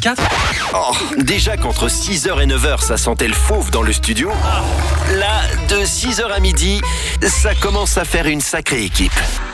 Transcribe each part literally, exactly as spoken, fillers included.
vingt-quatre. Oh, déjà qu'entre six heures et neuf heures, ça sentait le fauve dans le studio. Là, de six heures à midi, ça commence à faire une sacrée équipe.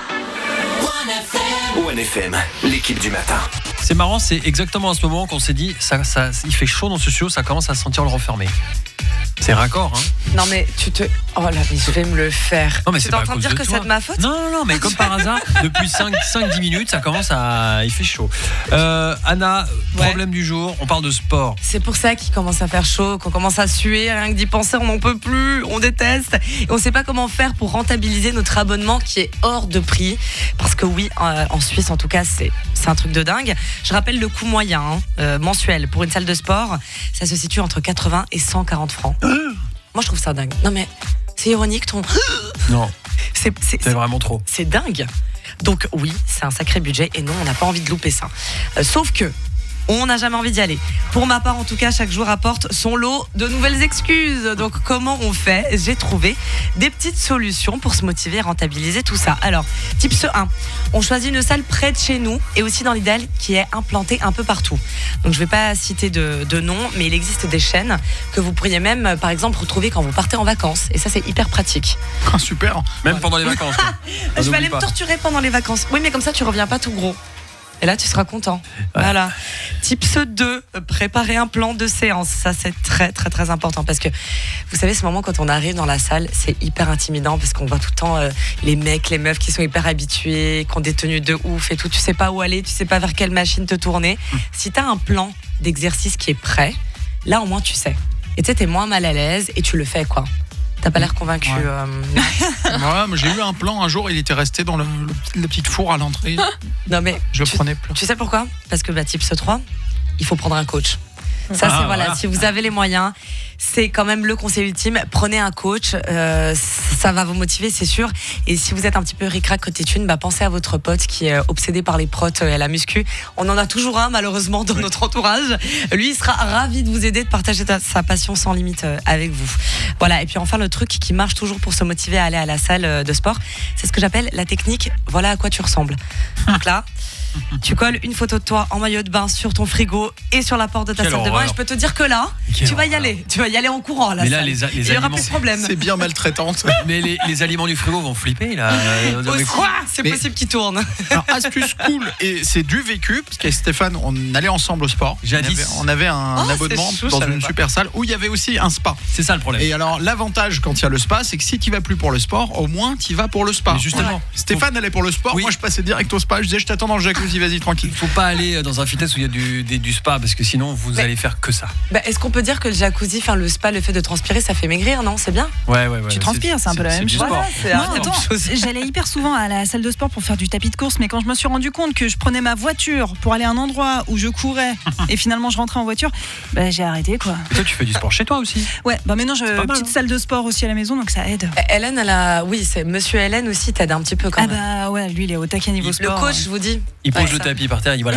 One F M, l'équipe du matin. C'est marrant, c'est exactement à ce moment qu'on s'est dit, ça, ça, il fait chaud dans ce studio, ça commence à sentir le renfermé. C'est raccord, hein. Non mais tu te... Oh là, mais je vais me le faire. Non, mais tu c'est es pas en à train de cause dire de que toi. c'est de ma faute? Non, non, non, mais comme par hasard, depuis cinq dix minutes, ça commence à... Il fait chaud. Euh, Anna, Ouais. problème du jour, on parle de sport. C'est pour ça qu'il commence à faire chaud, qu'on commence à suer, rien que d'y penser, on n'en peut plus, on déteste. Et on ne sait pas comment faire pour rentabiliser notre abonnement qui est hors de prix. Parce que oui, euh, en Suisse en tout cas, c'est, c'est un truc de dingue. Je rappelle le coût moyen hein, euh, mensuel pour une salle de sport, ça se situe entre quatre-vingts et cent quarante francs. Moi je trouve ça dingue. Non mais c'est ironique ton... Non, C'est, c'est, c'est vraiment trop. c'est dingue. Donc oui, c'est un sacré budget et non, on n'a pas envie de louper ça. Euh, sauf que on n'a jamais envie d'y aller. Pour ma part, en tout cas, chaque jour apporte son lot de nouvelles excuses. Donc, comment on fait? J'ai trouvé des petites solutions pour se motiver et rentabiliser tout ça. Alors, tips un, on choisit une salle près de chez nous et aussi dans l'idéal qui est implantée un peu partout. Donc, je ne vais pas citer de, de nom, mais il existe des chaînes que vous pourriez même, par exemple, retrouver quand vous partez en vacances. Et ça, c'est hyper pratique. Ah, super. Même pendant les vacances. quoi. Je vais n'oublie aller pas. me torturer pendant les vacances. Oui, mais comme ça, tu reviens pas tout gros. Et là, tu seras content. Ouais. Voilà. Tips deux, préparer un plan de séance. Ça, c'est très, très, très important. Parce que, vous savez, ce moment, quand on arrive dans la salle, c'est hyper intimidant parce qu'on voit tout le temps euh, les mecs, les meufs qui sont hyper habitués, qui ont des tenues de ouf et tout. Tu sais pas où aller, tu sais pas vers quelle machine te tourner. Mmh. Si tu as un plan d'exercice qui est prêt, là, au moins, tu sais. Et tu sais, t'es moins mal à l'aise et tu le fais, quoi. T'as pas l'air convaincu. Ouais. Euh, Ouais, mais j'ai eu un plan un jour, il était resté dans le, le, le petit four à l'entrée. non, mais. Je tu, prenais plein. Tu sais pourquoi? Parce que, bah, tips trois, il faut prendre un coach. Ça, Ah, c'est voilà, voilà. si vous avez les moyens, c'est quand même le conseil ultime. Prenez un coach, euh, ça va vous motiver, c'est sûr. Et si vous êtes un petit peu ric-rac côté thune, bah, pensez à votre pote qui est obsédé par les protes et la muscu. On en a toujours un, malheureusement, dans oui. notre entourage. Lui, il sera ravi de vous aider, de partager ta, sa passion sans limite avec vous. Voilà. Et puis enfin, le truc qui marche toujours pour se motiver à aller à la salle de sport, c'est ce que j'appelle la technique « voilà à quoi tu ressembles ». Donc là, tu colles une photo de toi en maillot de bain sur ton frigo et sur la porte de ta Quelle salle de bain. horreur. Et je peux te dire que là, Quelle tu vas y horreur. aller. Tu vas y aller en courant à la Mais là, salle. les, a- les Il n'y aura aliments, plus de problème. C'est bien maltraitante. mais les, les aliments du frigo vont flipper là. Euh, mais Aussi, quoi c'est Mais- possible qu'ils tournent. Alors, astuce cool, et c'est du vécu, parce qu'avec Stéphane, on allait ensemble au sport. Jadis. On avait, on avait un Oh, c'est abonnement chou, je dans savais une pas. super salle où il y avait aussi un spa. C'est ça le problème. Et alors, l'avantage quand il y a le spa, c'est que si tu vas plus pour le sport, au moins tu vas pour le spa. Mais justement. Ouais. Stéphane allait pour le sport, Oui. moi je passais direct au spa, je disais je t'attends dans le jacuzzi, vas-y tranquille. Il faut pas aller dans un fitness où il y a du, des- du spa parce que sinon vous Mais- allez faire que ça. Bah, est-ce qu'on peut dire que le jacuzzi, enfin le spa, le fait de transpirer, ça fait maigrir, non? C'est bien. Ouais, ouais, ouais. Tu transpires, c'est un peu la même du chose. sport. Voilà, c'est Moi, un attends, peu chose. j'allais hyper souvent à la salle de sport pour faire du tapis de course, mais quand je me suis rendu compte que je prenais ma voiture pour aller à un endroit où je courais et finalement je rentrais en voiture, bah, j'ai arrêté quoi. Toi, tu fais du sport chez toi aussi. Ouais, bah maintenant je C'est pas mal, petite hein. salle de sport aussi à la maison, donc ça aide. Hélène, elle a. Oui, c'est Monsieur Hélène aussi, t'aide un petit peu quand Ah même. bah ouais, lui il est au taquet niveau Le sport. coach, je vous dis. Il pose Ouais, le ça. tapis par terre, il dit voilà.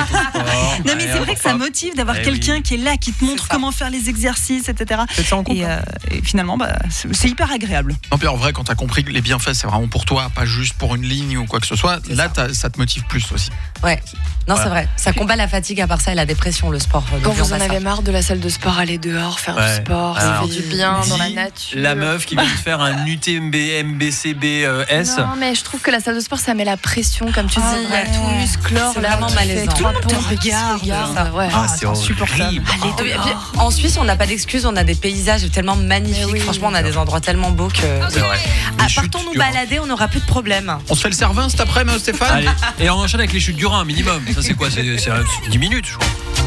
Non mais c'est vrai que ça motive d'avoir Eh quelqu'un oui. qui est là, qui te montre ça. comment faire les exercices, et cetera. Faites ça en couple. Et, euh, et finalement, bah, c'est c'est hyper agréable. Non, puis en vrai, quand t'as compris que les bienfaits c'est vraiment pour toi, pas juste pour une ligne ou quoi que ce soit, C'est là ça. t'as- ça te motive plus aussi. Ouais. Non, Voilà. c'est vrai. Ça combat la fatigue, à part ça, et la dépression, le sport. Quand Donc, vous on en va ça. avez marre de la salle de sport, allez dehors, faire Ouais. du sport, Alors, ça fait du bien dans la dis nature. La meuf qui vient de faire un U T M B M B C B S. Non, mais je trouve que la salle de sport, ça met la pression, comme tu Ah, dis. Il y a ouais. tout le musclore C'est là, vraiment qui fait malaisant. trois Tout le monde pompes, te qui se regarde. regarde, ouais. Ah, Ah, c'est c'est insupportable. horrible. Allez Et dehors. puis, en Suisse, on n'a pas d'excuses, on a des paysages tellement magnifiques. Mais oui. Franchement, on a des endroits tellement beaux que. C'est vrai. Ah, Les chutes partons nous du Rhin. balader, on n'aura plus de problème. On se fait le Cervin cet après-midi, Stéphane? Allez, et on enchaîne avec les chutes du Rhin, minimum. Ça, c'est quoi? C'est c'est, euh, dix minutes, je crois.